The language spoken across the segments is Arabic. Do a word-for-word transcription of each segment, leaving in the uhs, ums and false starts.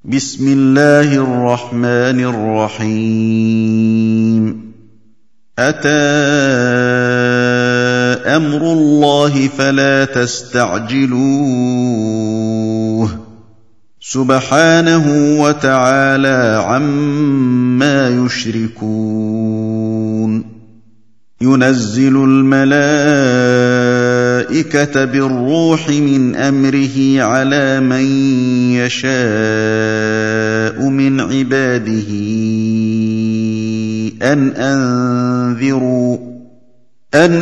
بسم الله الرحمن الرحيم أتى أمر الله فلا تستعجلوه سبحانه وتعالى عما يشركون ينزل الملائكة بالروح من أمره على من يشاء من عباده أن أنذروا أن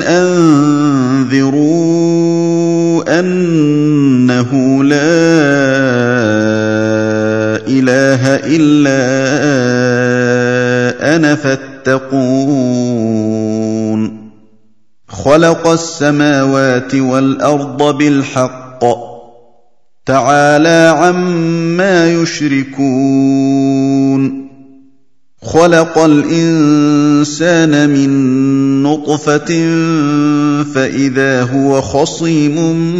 أنذروا أنه لا إله إلا أنا فاتقون خلق السماوات والأرض بالحق تعالى عما يشركون خلق الإنسان من نطفة فإذا هو خصيم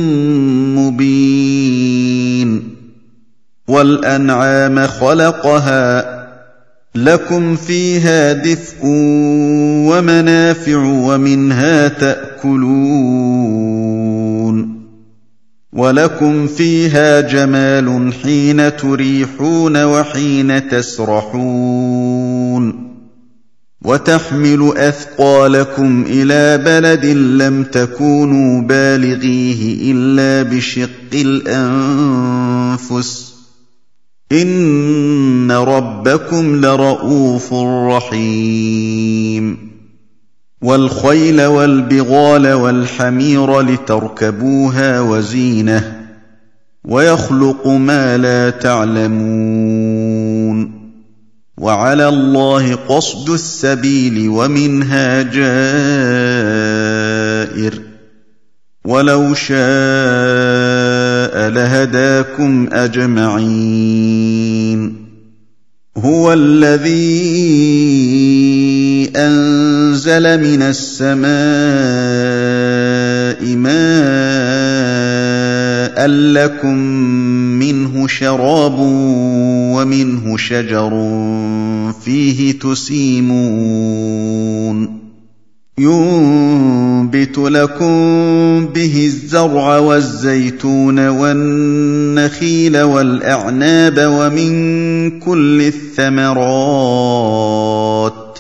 مبين والأنعام خلقها لكم فيها دفء ومنافع ومنها تأكلون ولكم فيها جمال حين تريحون وحين تسرحون وتحمل أثقالكم إلى بلد لم تكونوا بالغيه إلا بشق الأنفس إن ربكم لرءوف رحيم والخيل والبغال والحمير لتركبوها وزينة ويخلق ما لا تعلمون وعلى الله قصد السبيل ومنها جائر ولو شاء لهداكم أجمعين هو الذي أنزل من السماء ماء لكم منه شراب ومنه شجر فيه تسيمون ينبت لكم به الزرع والزيتون والنخيل والأعناب ومن كل الثمرات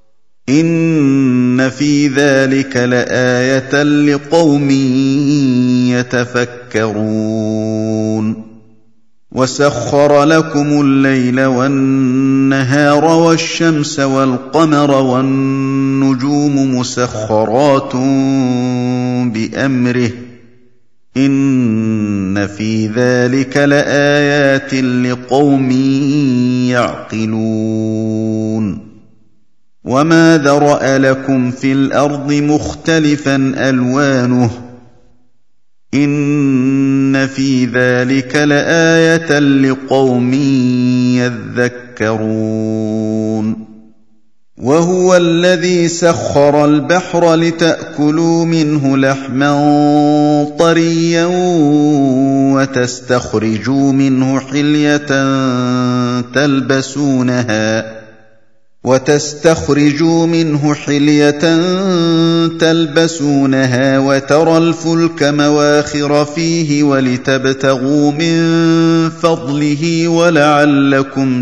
إن في ذلك لآية لقوم يتفكرون وسخر لكم الليل والنهار والشمس والقمر والنجوم مسخرات بأمره إن في ذلك لآيات لقوم يعقلون وما ذرأ لكم في الأرض مختلفا ألوانه إن في ذلك لآية لقوم يذكرون وهو الذي سخر البحر لتأكلوا منه لحما طريا وتستخرجوا منه حلية تلبسونها وتستخرجوا منه حلية تلبسونها وترى الفلك مواخر فيه ولتبتغوا من فضله ولعلكم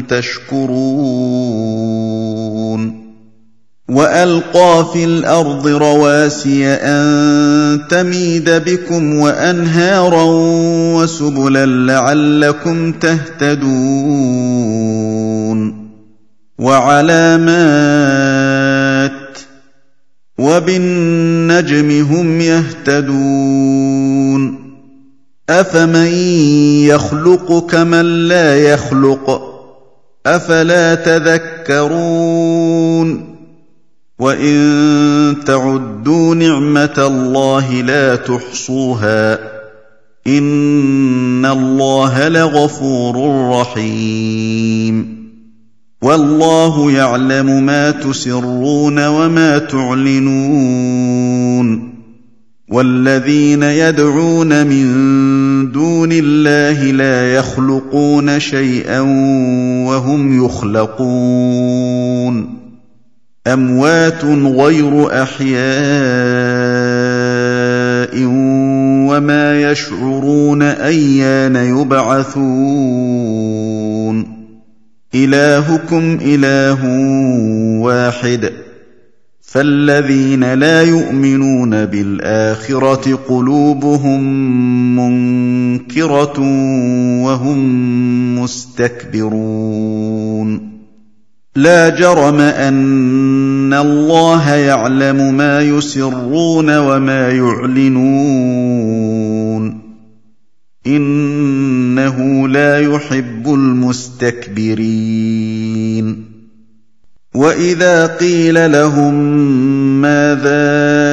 تشكرون وألقى في الأرض رواسي أن تميد بكم وأنهارا وسبلا لعلكم تهتدون وعلامات وبالنجم هم يهتدون أفمن يخلق كمن لا يخلق أفلا تذكرون وإن تعدوا نعمة الله لا تحصوها إن الله لغفور رحيم والله يعلم ما تسرون وما تعلنون وَالَّذِينَ يَدْعُونَ مِن دُونِ اللَّهِ لَا يَخْلُقُونَ شَيْئًا وَهُمْ يُخْلَقُونَ أَمْوَاتٌ غَيْرُ أَحْيَاءٍ وَمَا يَشْعُرُونَ أَيَّانَ يُبْعَثُونَ إِلَٰهُكُمْ إِلَٰهٌ وَاحِدٌ فَالَّذِينَ لَا يُؤْمِنُونَ بِالْآخِرَةِ قُلُوبُهُم مُّنكِرَةٌ وَهُم مُّسْتَكْبِرُونَ لَا جَرَمَ أَنَّ اللَّهَ يَعْلَمُ مَا يُسِرُّونَ وَمَا يُعْلِنُونَ إِنَّهُ لَا يُحِبُّ الْمُسْتَكْبِرِينَ وَإِذَا قِيلَ لَهُم مَّاذَا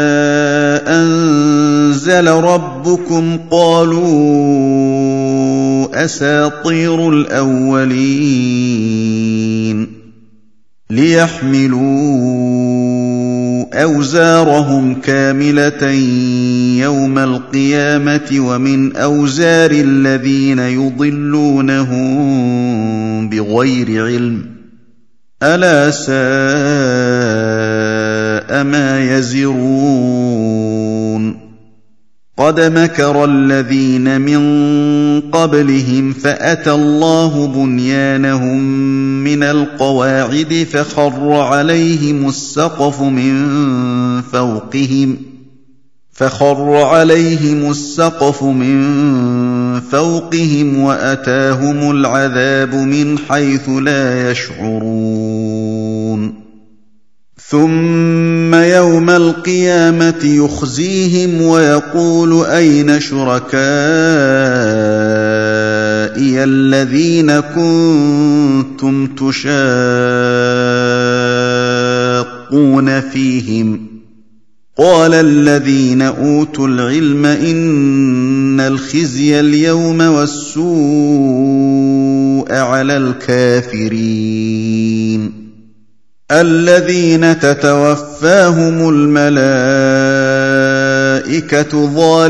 أَنزَلَ رَبُّكُمْ قَالُوا أَسَاطِيرُ الْأَوَّلِينَ لِيَحْمِلُوا أَوْزَارَهُمْ كَامِلَةً يَوْمَ الْقِيَامَةِ وَمِنْ أَوْزَارِ الَّذِينَ يُضِلُّونَهُم بِغَيْرِ عِلْمٍ أَلَا سَاءَ مَا يَزِرُونَ قَدْ مَكَرَ الَّذِينَ مِن قَبْلِهِمْ فَأَتَى اللَّهُ بُنْيَانَهُم مِّنَ الْقَوَاعِدِ فَخَرَّ عَلَيْهِمُ السَّقْفُ مِن فَوْقِهِمْ فَخَرَّ عَلَيْهِمُ السَّقْفُ مِن فَوْقِهِمْ وَأَتَاهُمُ الْعَذَابُ مِنْ حَيْثُ لَا يَشْعُرُونَ ثُمَّ يَوْمَ الْقِيَامَةِ يُخْزِيهِمْ وَيَقُولُ أَيْنَ شُرَكَائِيَ الَّذِينَ كُنتُمْ تُشَاقُّونَ فِيهِمْ قَالَ الَّذِينَ أُوتُوا الْعِلْمَ إِنَّ الْخِزْيَ الْيَوْمَ وَالسُّوءَ عَلَى الْكَافِرِينَ الَّذِينَ تَتَوَفَّاهُمُ الْمَلَائِكَةُ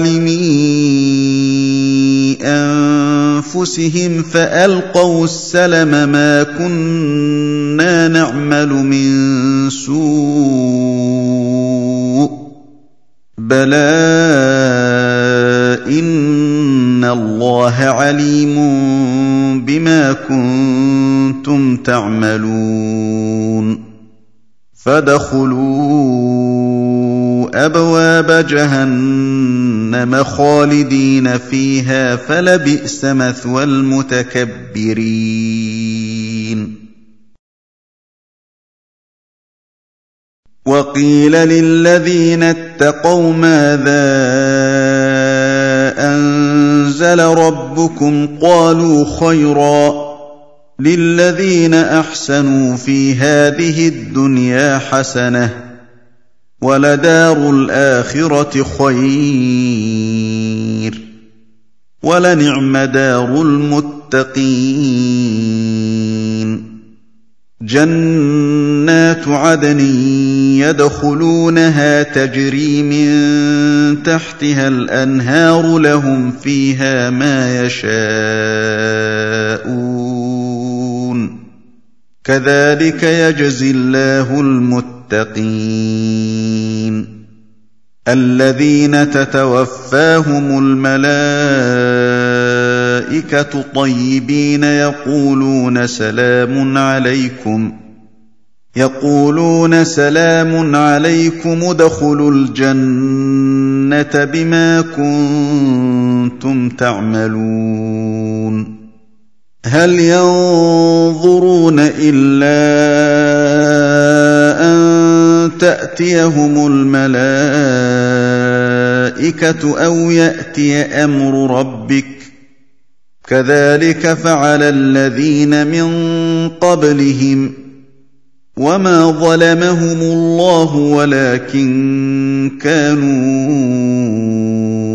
ظَالِمِي أَنفُسِهِمْ فَأَلْقَوُا السَّلَمَ مَا كُنَّا نَعْمَلُ مِن سُوءٍ بَلَىٰ إِنَّ اللَّهَ عَلِيمٌ بِمَا كُنتُمْ تَعْمَلُونَ فَادْخُلُوا أَبْوَابَ جَهَنَّمَ خَالِدِينَ فِيهَا فَلَبِئْسَ مَثْوَى الْمُتَكَبِّرِينَ وَقِيلَ لِلَّذِينَ اتَّقَوْا مَاذَا أَنزَلَ رَبُّكُمْ قَالُوا خَيْرًا لِلَّذِينَ أَحْسَنُوا فِي هَٰذِهِ الدُّنْيَا حَسَنَةٌ وَلَدَارُ الْآخِرَةِ خَيْرٌ وَلَنِعْمَ دَارُ الْمُتَّقِينَ جَنَّاتُ عَدْنٍ يَدْخُلُونَهَا تَجْرِي مِن تَحْتِهَا الْأَنْهَارُ لَهُمْ فِيهَا مَا يَشَاءُونَ كَذَٰلِكَ يَجْزِي اللَّهُ الْمُتَّقِينَ الَّذِينَ تَتَوَفَّاهُمُ الْمَلَائِكَةُ طَيِّبِينَ يَقُولُونَ سَلَامٌ عَلَيْكُمْ يَقُولُونَ سَلَامٌ عَلَيْكُمُ ادْخُلُوا الْجَنَّةَ بِمَا كُنتُمْ تَعْمَلُونَ هَلْ يَنظُرُونَ إِلَّا أَن تَأْتِيَهُمُ الْمَلَائِكَةُ أَوْ يَأْتِيَ أَمْرُ رَبِّكَ كَذَٰلِكَ فَعَلَ الَّذِينَ مِن قَبْلِهِمْ وَمَا ظَلَمَهُمُ اللَّهُ وَلَٰكِن كَانُوا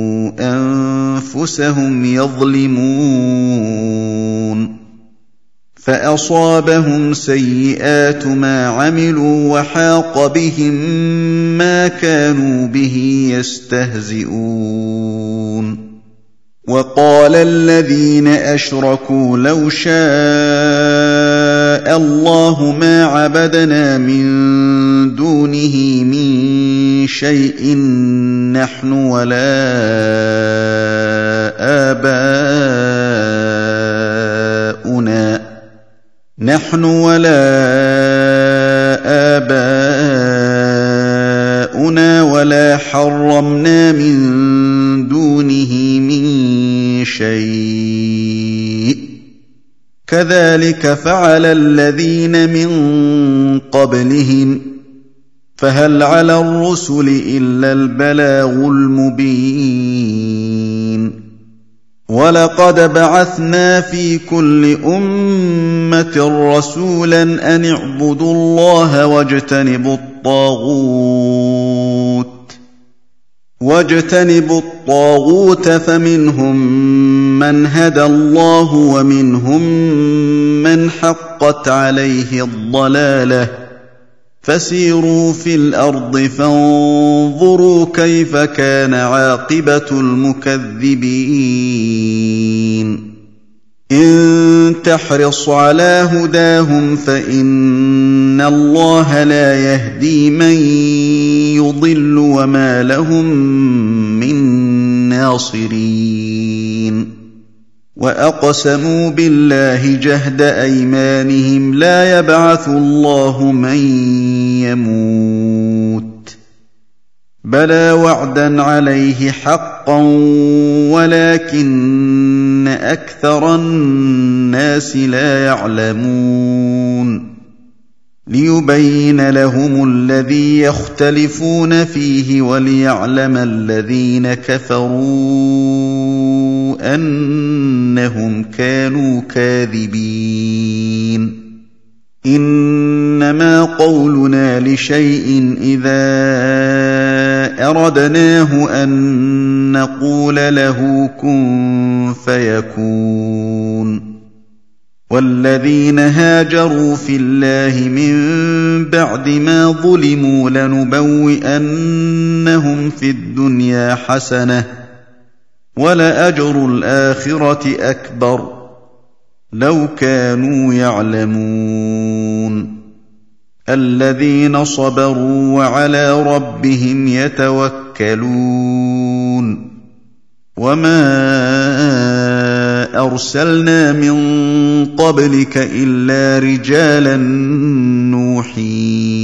أَنفُسَهُمْ يَظْلِمُونَ فأصابهم سيئات ما عملوا وحاق بهم ما كانوا به يستهزئون وقال الذين أشركوا لو شاء الله ما عبدنا من دونه من شيء نحن ولا آباؤنا نحن ولا آباؤنا ولا حرمنا من دونه من شيء كذلك فعل الذين من قبلهم فهل على الرسل إلا البلاغ المبين ولقد بعثنا في كل أمة رسولا أن اعبدوا الله واجتنبوا الطاغوت واجتنبوا الطاغوت فمنهم من هدى الله ومنهم من حقت عليه الضلالة فسيروا في الأرض فانظروا كيف كان عاقبة المكذبين إن تحرص على هداهم فإن الله لا يهدي من يضل وما لهم من ناصرين وأقسموا بالله جهد أيمانهم لا يبعث الله من يموت بلى وعدا عليه حقا ولكن أكثر الناس لا يعلمون ليبين لهم الذي يختلفون فيه وليعلم الذين كفروا أنهم كانوا كاذبين إنما قولنا لشيء إذا أردناه أن نقول له كن فيكون والذين هاجروا في الله من بعد ما ظلموا لنبوئنهم في الدنيا حسنة ولأجر الآخرة أكبر لو كانوا يعلمون الذين صبروا وعلى ربهم يتوكلون وما أرسلنا من قبلك إلا رجالا نوحي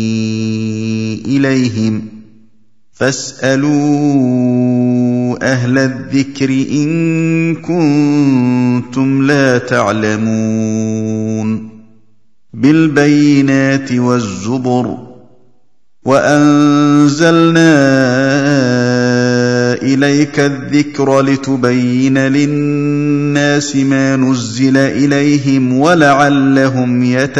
إليهم فاسألوا أهل الذكر إن كنتم لا تعلمون بالبينات والزبر وأنزلنا إليك الذكر لتبين للناس ما نزل إليهم ولعلهم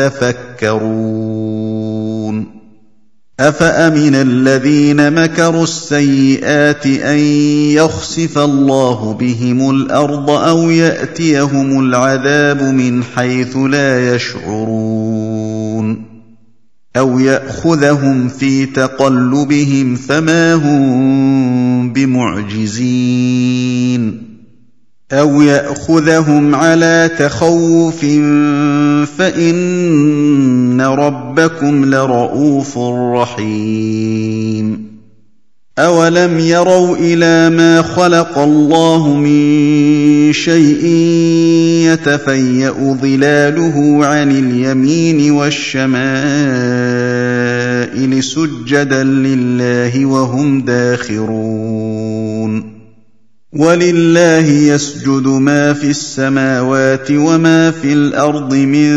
يتفكرون أفأمن الذين مكروا السيئات أن يخسف الله بهم الأرض أو يأتيهم العذاب من حيث لا يشعرون أو يأخذهم في تقلبهم فما هم بمعجزين أو يأخذهم على تخوف فإن ربكم لرءوف رحيم أولم يروا إلى ما خلق الله من شيء يتفيأ ظلاله عن اليمين والشمائل سجدا لله وهم داخرون ولله يسجد ما في السماوات وما في الأرض من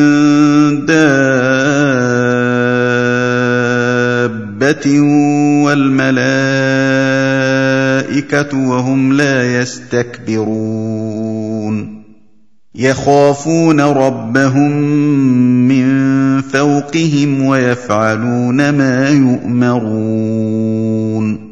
دابة والملائكة وهم لا يستكبرون يخافون ربهم من فوقهم ويفعلون ما يؤمرون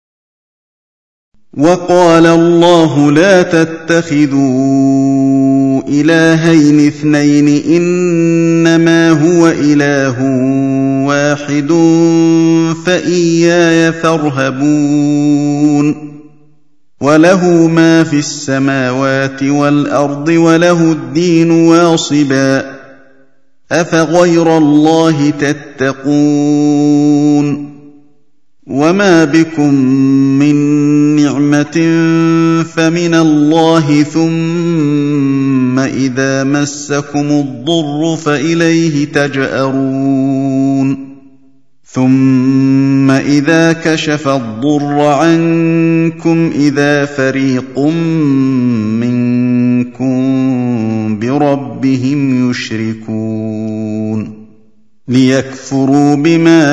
وقال الله لا تتخذوا إلهين اثنين إنما هو إله واحد فإياي فارهبون وله ما في السماوات والأرض وله الدين واصبا أفغير الله تتقون وما بكم من نعمة فمن الله ثم إذا مسكم الضر فإليه تجأرون ثم إذا كشف الضر عنكم إذا فريق منكم بربهم يشركون ليكفروا بما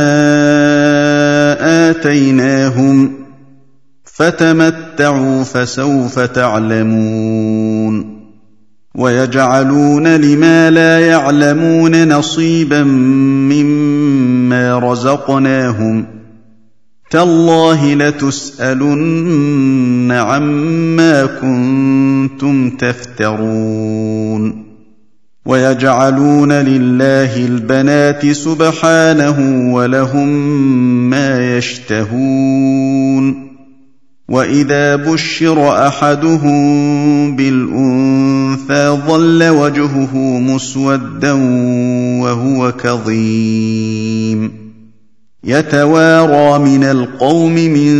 آتيناهم فتمتعوا فسوف تعلمون ويجعلون لما لا يعلمون نصيبا مما رزقناهم تالله لتسألن عما كنتم تفترون ويجعلون لله البنات سبحانه ولهم ما يشتهون وإذا بشر أحدهم بالأنثى ظل وجهه مسودا وهو كظيم يتوارى من القوم من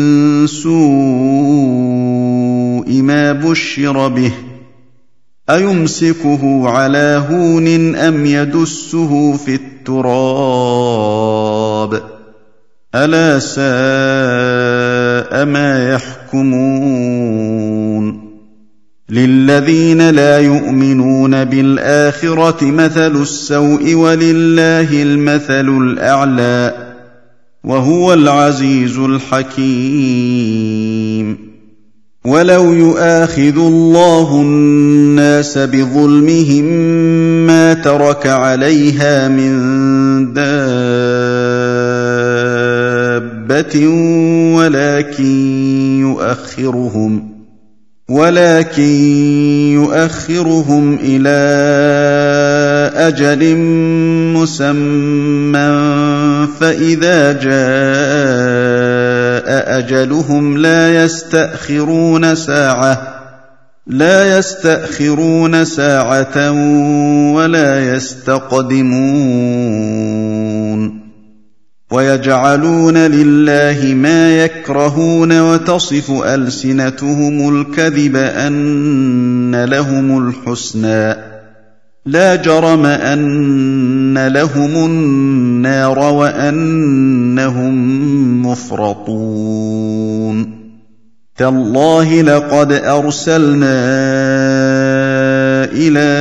سوء ما بشر به أيمسكه على هون أم يدسه في التراب ألا ساء ما يحكمون للذين لا يؤمنون بالآخرة مثل السوء ولله المثل الأعلى وهو العزيز الحكيم ولو يؤاخذ الله الناس بظلمهم ما ترك عليها من دابة ولكن يؤخرهم ولكن يؤخرهم إلى أجل مسمى فإذا جاء أجلهم لا يستأخرون ساعة لا يستأخرون ساعة ولا يستقدمون ويجعلون لله ما يكرهون وتصف ألسنتهم الكذب أن لهم الحسنى لا جرم أن لهم النار وأنهم مفرطون تالله لقد أرسلنا إلى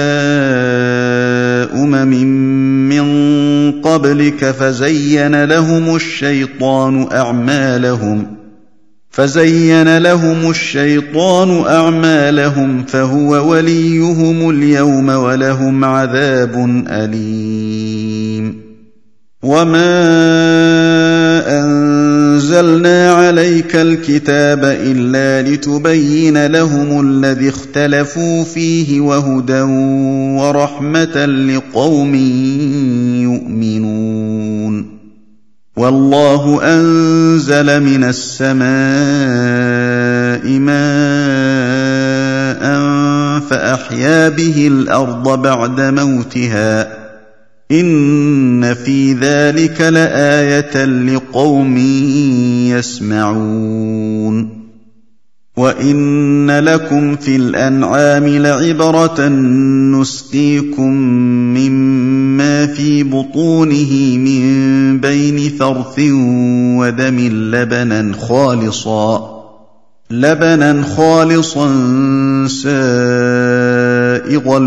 أمم من قبلك فزين لهم الشيطان أعمالهم فزين لهم الشيطان أعمالهم فهو وليهم اليوم ولهم عذاب أليم وما أنزلنا عليك الكتاب إلا لتبين لهم الذي اختلفوا فيه وهدى ورحمة لقوم يؤمنون والله أنزل من السماء ماء فأحيا به الأرض بعد موتها إن في ذلك لآية لقوم يسمعون وإن لكم في الأنعام لعبرة نسقيكم مما في بطونه من بين فرث ودم لبنا خالصا لبنا خالصا سائغا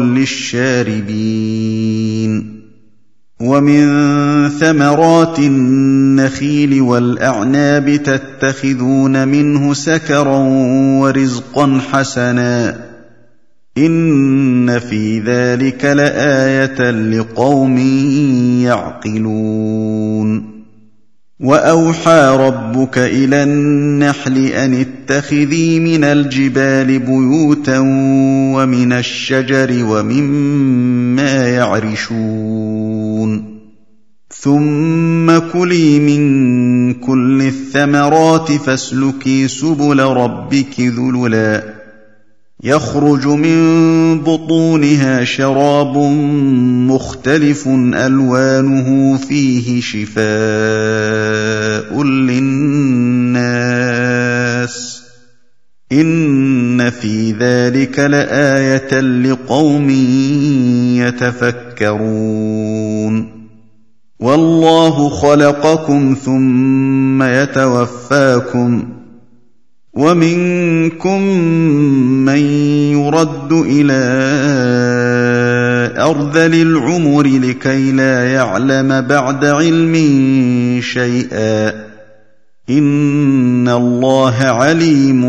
للشاربين ومن ثمرات النخيل والأعناب تتخذون منه سكرا ورزقا حسنا إن في ذلك لآية لقوم يعقلون وأوحى ربك إلى النحل أن اتخذي من الجبال بيوتا ومن الشجر ومما يعرشون ثم كلي من كل الثمرات فاسلكي سبل ربك ذللا يخرج من بطونها شراب مختلف ألوانه فيه شفاء للناس إن في ذلك لآية لقوم يتفكرون والله خلقكم ثم يتوفاكم ومنكم من يرد إلى أرذل العمر لكي لا يعلم بعد علم شيئا إن الله عليم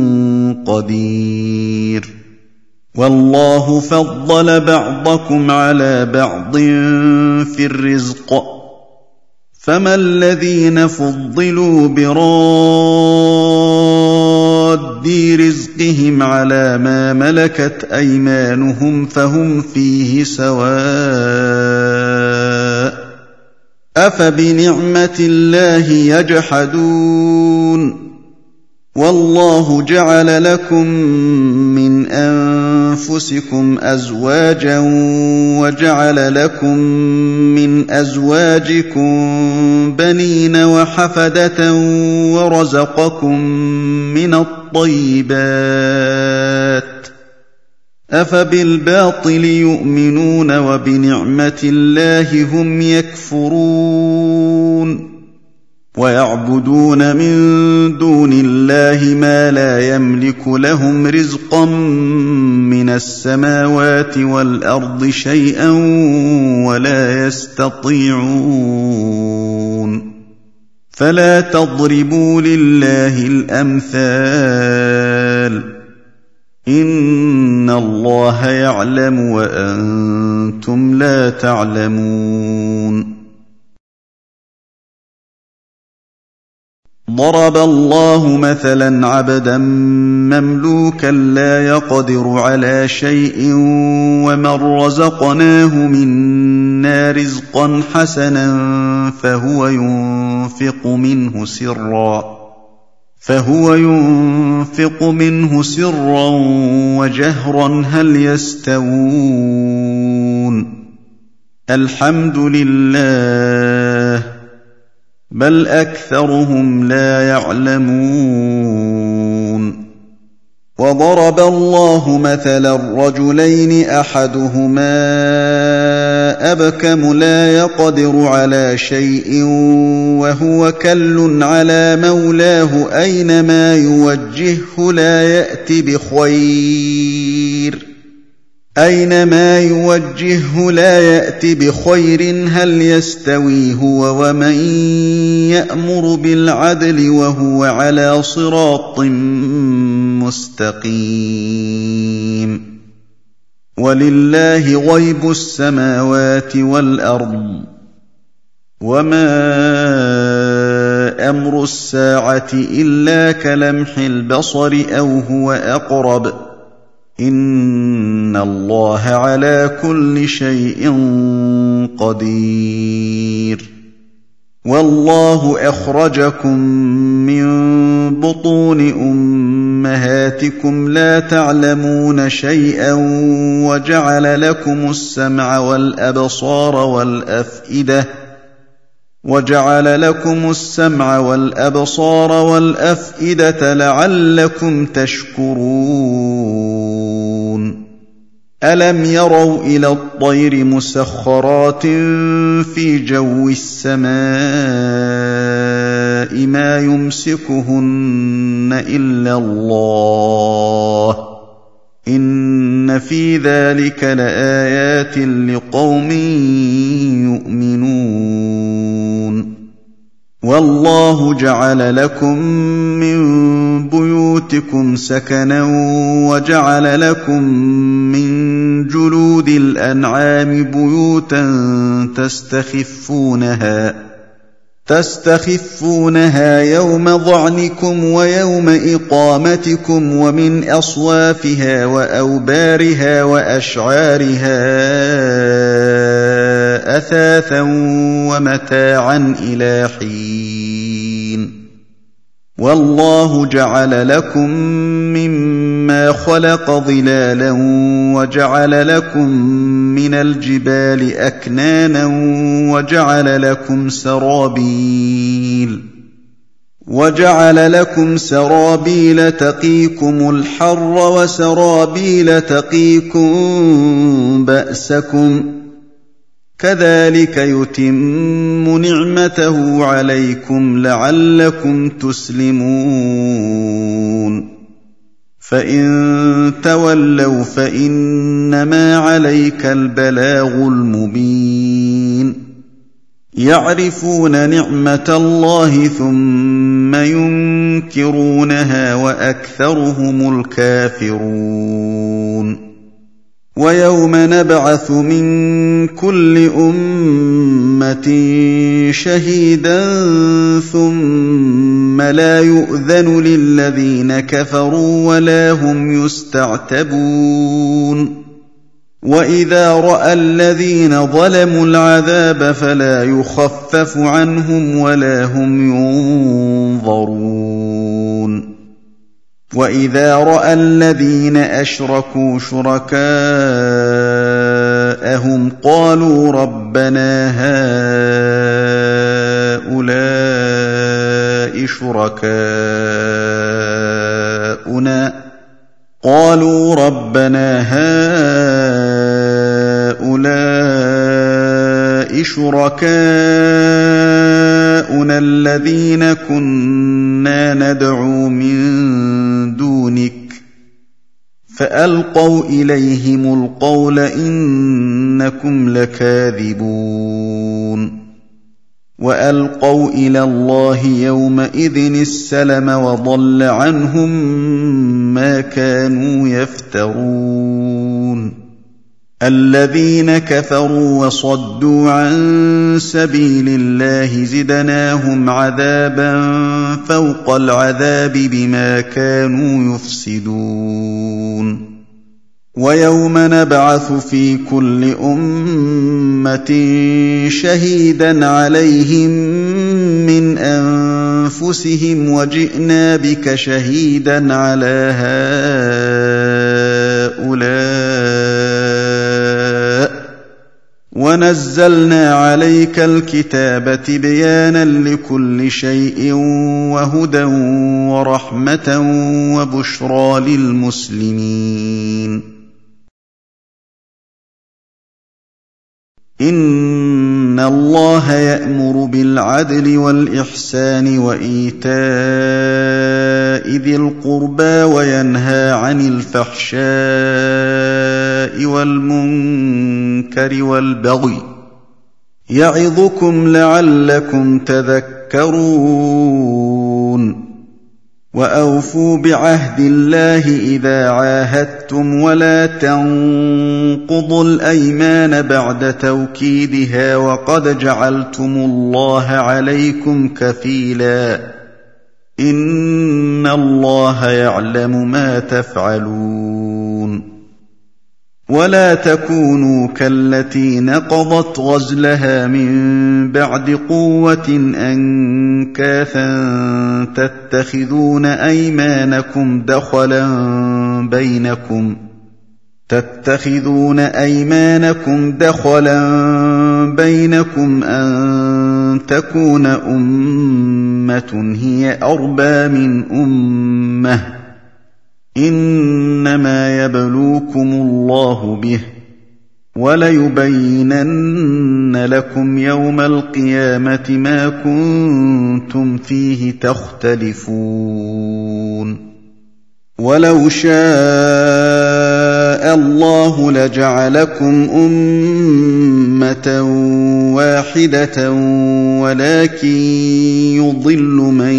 قدير والله فضل بعضكم على بعض في الرزق فما الذين فضلوا براد رزقهم على ما ملكت أيمانهم فهم فيه سواء أفبنعمة الله يجحدون والله جعل لكم من أنفسكم أزواجا وجعل لكم من أزواجكم بنين وحفدة ورزقكم من الطيبات أفبالباطل يؤمنون وبنعمة الله هم يكفرون ويعبدون من دون الله ما لا يملك لهم رزقا من السماوات والأرض شيئا ولا يستطيعون فلا تضربوا لله الأمثال إن الله يعلم وأنتم لا تعلمون ضرب الله مثلا عبدا مملوكا لا يقدر على شيء ومن رزقناه منا رزقا حسنا فهو ينفق منه سرا فهو ينفق منه سرا وجهرا هل يستوون الحمد لله بل أكثرهم لا يعلمون وضرب الله مثلا رجلين أحدهما أبكم لا يقدر على شيء وهو كل على مولاه أينما يوجهه لا يأتي بخير أينما يوجهه لا يأتي بخير هل يستوي هو ومن يأمر بالعدل وهو على صراط مستقيم ولله غيب السماوات والأرض وما أمر الساعة إلا كلمح البصر أو هو أقرب إن الله على كل شيء قدير والله أخرجكم من بطون أمهاتكم لا تعلمون شيئا وجعل لكم السمع والأبصار والأفئدة وجعل لكم السمع والأبصار والأفئدة لعلكم تشكرون ألم يروا إلى الطير مسخرات في جو السماء ما يمسكهن إلا الله إن في ذلك لآيات لقوم يؤمنون والله جعل لكم من بيوتكم سكنا وجعل لكم من جلود الأنعام بيوتا تستخفونها تستخفونها يوم ظعنكم ويوم إقامتكم ومن أصوافها وأوبارها وأشعارها أثاثا ومتاعا إلى حين والله جعل لكم مما خلق ظلالا وجعل لكم من الجبال أكنانا وجعل لكم سرابيل وجعل لكم سرابيل تقيكم الحر وسرابيل تقيكم بأسكم كذلك يتم نعمته عليكم لعلكم تسلمون فإن تولوا فإنما عليك البلاغ المبين يعرفون نعمة الله ثم ينكرونها وأكثرهم الكافرون ويوم نبعث من كل أمة شهيدا ثم لا يؤذن للذين كفروا ولا هم يستعتبون وإذا رأى الذين ظلموا العذاب فلا يخفف عنهم ولا هم ينظرون وإذا رأى الذين أشركوا شركاءهم قالوا ربنا هؤلاء شركاؤنا قالوا ربنا هؤلاء شركاؤنا الذين كنا ندعو من دونك فألقوا إليهم القول إنكم لكاذبون وألقوا إلى الله يومئذ السلم وضل عنهم ما كانوا يفترون الذين كفروا وصدوا عن سبيل الله زدناهم عذابا فوق العذاب بما كانوا يفسدون ويوم نبعث في كل أمة شهيدا عليهم من أنفسهم وجئنا بك شهيدا على هؤلاء ونزلنا عليك الكتاب تبيانا لكل شيء وهدى ورحمة وبشرى للمسلمين إن الله يأمر بالعدل والإحسان وإيتاء ذي القربى وينهى عن الفحشاء والمنكر والبغي يعظكم لعلكم تذكرون وأوفوا بعهد الله إذا عاهدتم ولا تنقضوا الأيمان بعد توكيدها وقد جعلتم الله عليكم كفيلا إن الله يعلم ما تفعلون ولا تكونوا كالتي نقضت غزلها من بعد قوة أنكاثا تتخذون أيمانكم دخلا بينكم تتخذون أيمانكم دخلا بينكم أن تكون أمة هي أربى من أمة إنما يبلوكم الله به وليبينن لكم يوم القيامة ما كنتم فيه تختلفون ولو شاء الله لجعلكم أمة واحدة ولكن يضل من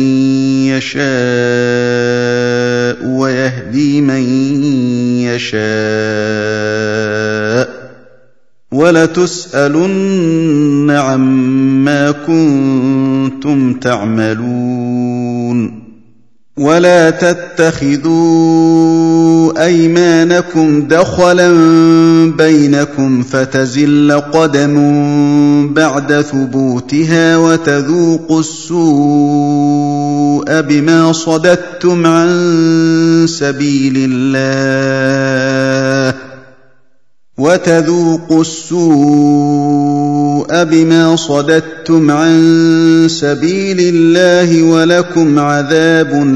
يشاء ويهدي من يشاء وَلَتُسْأَلُنَّ عَمَّا كُنتُمْ تَعْمَلُونَ وَلَا تَتَّخِذُوا أَيْمَانَكُمْ دَخَلًا بَيْنَكُمْ فَتَزِلَّ قَدَمٌ بَعْدَ ثُبُوتِهَا وَتَذُوقُوا السُّوءَ بِمَا صَدَدتُّمْ عَن سَبِيلِ اللَّهِ وَتَذُوقُوا السُّوءَ بِمَا صَدَدتُّمْ عَن سَبِيلِ اللَّهِ وَلَكُمْ عَذَابٌ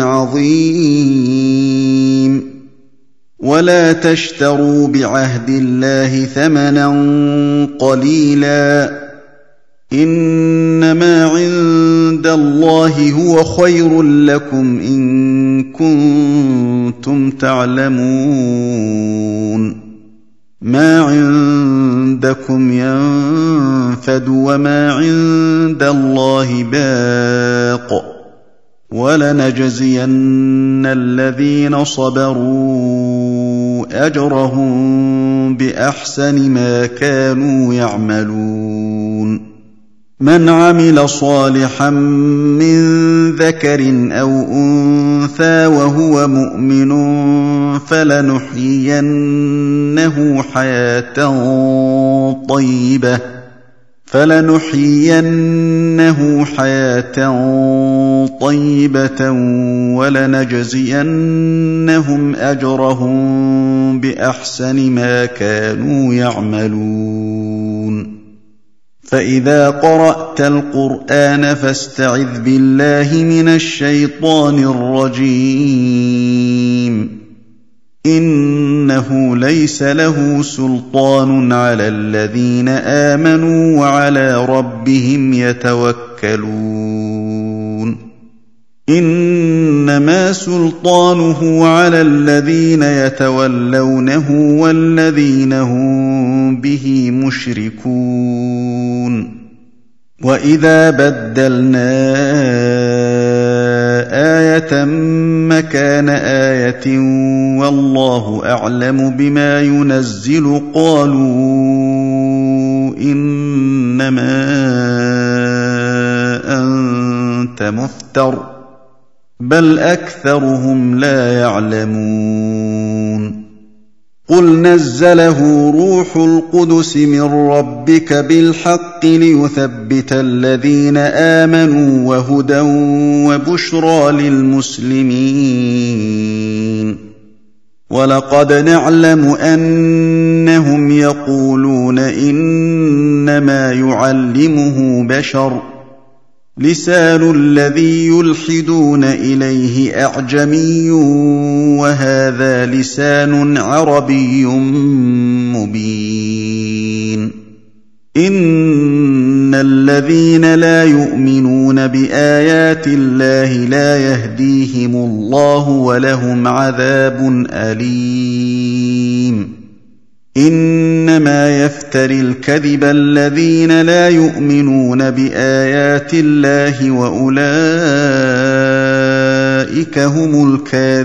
عَظِيمٌ وَلَا تَشْتَرُوا بِعَهْدِ اللَّهِ ثَمَنًا قَلِيلًا إِنَّمَا عِندَ اللَّهِ هُوَ خَيْرٌ لَّكُمْ إِن كُنتُمْ تَعْلَمُونَ مَا عِندَكُمْ يَنفَدُ وَمَا عِندَ اللَّهِ بَاقٍ وَلَنَجْزِيَنَّ الَّذِينَ صَبَرُوا أَجْرَهُم بِأَحْسَنِ مَا كَانُوا يَعْمَلُونَ مَنْ عَمِلَ صَالِحًا مِّن ذَكَرٍ أَوْ أُنثَىٰ وَهُوَ مُؤْمِنٌ فَلَنُحْيِيَنَّهُ حَيَاةً طَيِّبَةً فَلَنُحْيِيَنَّهُ حَيَاةً طَيِّبَةً وَلَنَجْزِيَنَّهُمْ أَجْرَهُم بِأَحْسَنِ مَا كَانُوا يَعْمَلُونَ فَإِذَا قَرَأْتَ الْقُرْآنَ فَاسْتَعِذْ بِاللَّهِ مِنَ الشَّيْطَانِ الرَّجِيمِ إِنَّهُ لَيْسَ لَهُ سُلْطَانٌ عَلَى الَّذِينَ آمَنُوا وَعَلَىٰ رَبِّهِمْ يَتَوَكَّلُونَ إِنَّمَا سُلْطَانُهُ عَلَى الَّذِينَ يَتَوَلَّوْنَهُ وَالَّذِينَ هُم بِهِ مُشْرِكُونَ وَإِذَا بَدَّلْنَا آيَةً مَّكَانَ آيَةٍ وَاللَّهُ أَعْلَمُ بِمَا يُنَزِّلُ قَالُوا إِنَّمَا أَنتَ مُفْتَرٍ بَلْ أَكْثَرُهُمْ لَا يَعْلَمُونَ قُلْ نَزَّلَهُ رُوحُ الْقُدُسِ مِن رَّبِّكَ بِالْحَقِّ لِيُثَبِّتَ الَّذِينَ آمَنُوا وَهُدًى وَبُشْرَىٰ لِلْمُسْلِمِينَ وَلَقَدْ نَعْلَمُ أَنَّهُمْ يَقُولُونَ إِنَّمَا يُعَلِّمُهُ بَشَرٌ لِسَانُ الَّذِي يُلْحِدُونَ إِلَيْهِ أَعْجَمِيٌّ وَهَٰذَا لِسَانٌ عَرَبِيٌّ مُّبِينٌ إِنَّ الَّذِينَ لَا يُؤْمِنُونَ بِآيَاتِ اللَّهِ لَا يَهْدِيهِمُ اللَّهُ وَلَهُمْ عَذَابٌ أَلِيمٌ إِنَّمَا يَفْتَرِي الْكَذِبَ الَّذِينَ لَا يُؤْمِنُونَ بِآيَاتِ اللَّهِ وَأُولَٰئِكَ هُمُ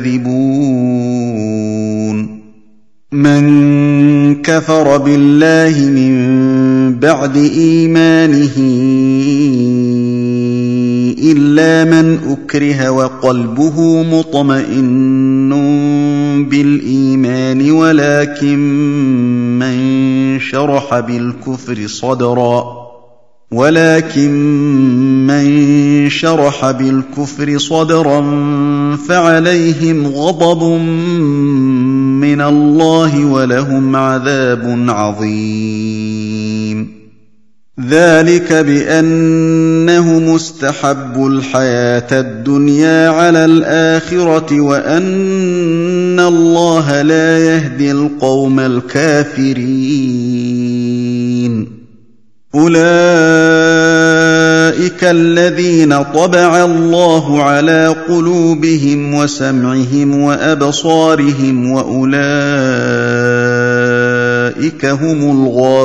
الْكَاذِبُونَ مَن كَفَرَ بِاللَّهِ مِن بَعْدِ إِيمَانِهِ إِلَّا مَنْ أُكْرِهَ وَقَلْبُهُ مُطْمَئِنٌّ بِالْإِيمَانِ وَلَكِن مَّن شَرَحَ بِالْكُفْرِ صَدْرًا ولكن من شرح بالكفر صدرا فعليهم غضب من الله ولهم عذاب عظيم ذلك بأنهم استحبوا الحياة الدنيا على الآخرة وأن الله لا يهدي القوم الكافرين أولئك الذين طبع الله على قلوبهم وسمعهم وأبصارهم وأولئك هم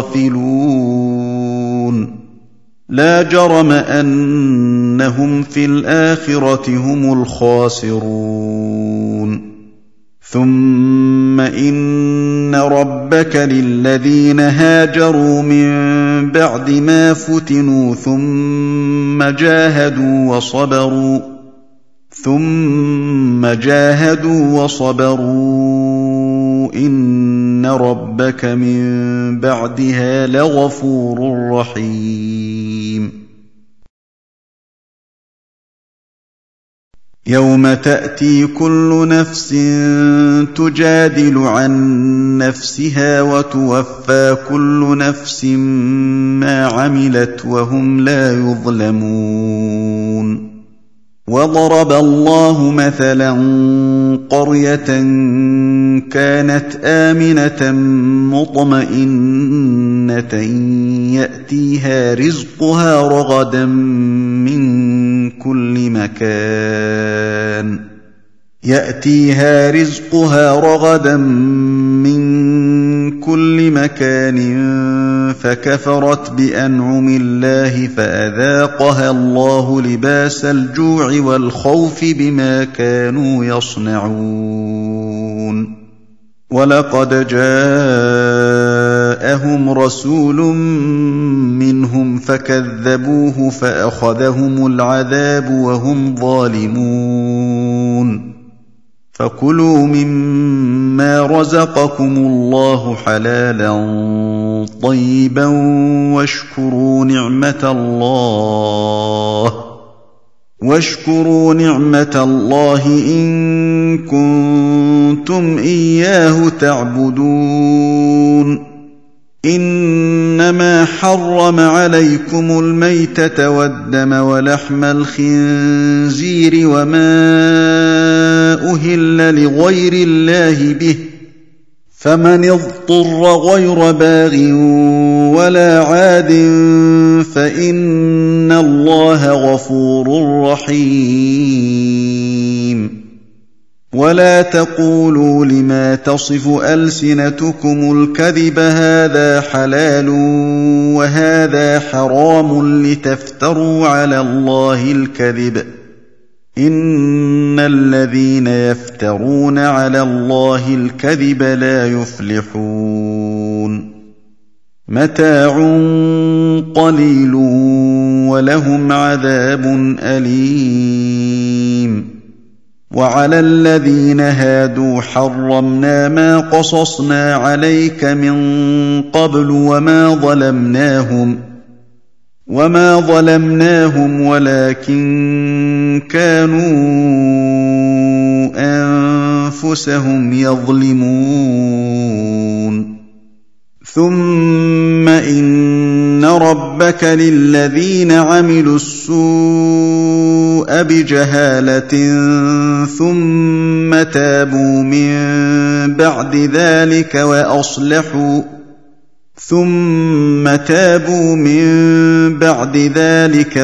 الغافلون لا جرم أنهم في الآخرة هم الخاسرون ثم إن ربك للذين هاجروا من بعد ما فتنوا ثم جاهدوا وصبروا ثم جاهدوا وصبروا إن ربك من بعدها لغفور رحيم يوم تأتي كل نفس تجادل عن نفسها وتوفى كل نفس ما عملت وهم لا يظلمون وضرب الله مثلا قرية كانت آمنة مطمئنة يأتيها رزقها رغدا من كل مكان يأتيها رزقها رغدا من كل مكان فكفرت بأنعم الله فأذاقها الله لباس الجوع والخوف بما كانوا يصنعون ولقد جاءهم رسول منهم فكذبوه فأخذهم العذاب وهم ظالمون فكلوا مما رزقكم الله حلالا طيبا واشكروا نعمة الله واشكروا نعمة الله إن كنتم إياه تعبدون إنما حرم عليكم الميتة والدم ولحم الخنزير وما أهل لغير الله به فمن اضطر غير باغ ولا عاد فإن الله غفور رحيم ولا تقولوا لما تصف ألسنتكم الكذب هذا حلال وهذا حرام لتفتروا على الله الكذب إن الذين يفترون على الله الكذب لا يفلحون متاع قليل ولهم عذاب أليم وعلى الذين هادوا حرمنا ما قصصنا عليك من قبل وما ظلمناهم وما ظلمناهم ولكن كانوا أنفسهم يظلمون ثم إن ربك للذين عملوا السوء بجهالة ثم تابوا من بعد ذلك وأصلحوا ثم تابوا من بعد ذلك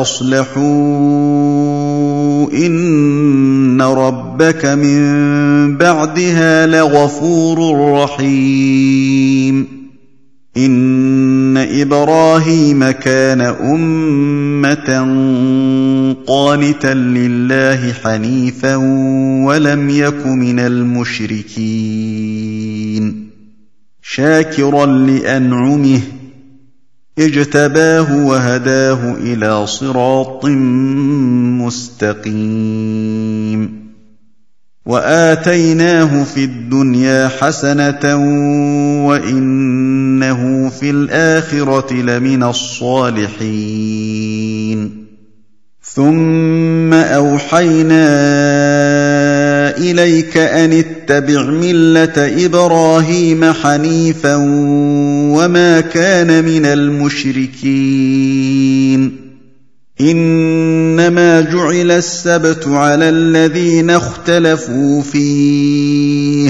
وأصلحوا إن ربك من بعدها لغفور رحيم إن إبراهيم كان أمة قانتا لله حنيفا ولم يك من المشركين شاكرا لأنعمه اجتباه وهداه إلى صراط مستقيم وآتيناه في الدنيا حسنة وإنه في الآخرة لمن الصالحين ثم أوحينا إليك أن اتبع ملة إبراهيم حنيفا وما كان من المشركين إنما جعل السبت على الذين اختلفوا فيه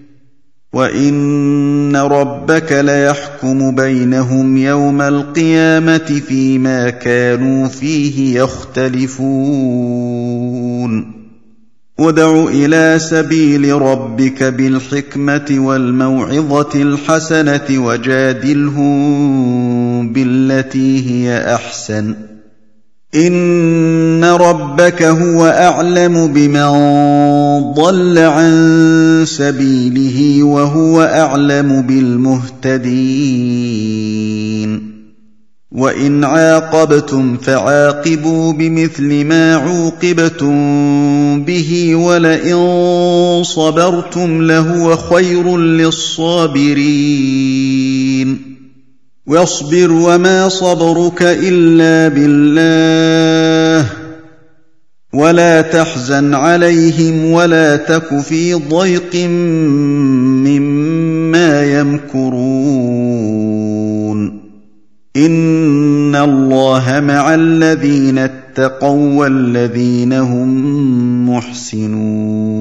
وإن ربك ليحكم بينهم يوم القيامة فيما كانوا فيه يختلفون ادع إلى سبيل ربك بالحكمة والموعظة الحسنة وجادلهم بالتي هي أحسن إن ربك هو أعلم بمن ضل عن سبيله وهو أعلم بالمهتدين وإن عاقبتم فعاقبوا بمثل ما عوقبتم به ولئن صبرتم لهو خير للصابرين واصبر وما صبرك إلا بالله ولا تحزن عليهم ولا تك في ضيق مما يمكرون إن الله مع الذين اتقوا والذين هم محسنون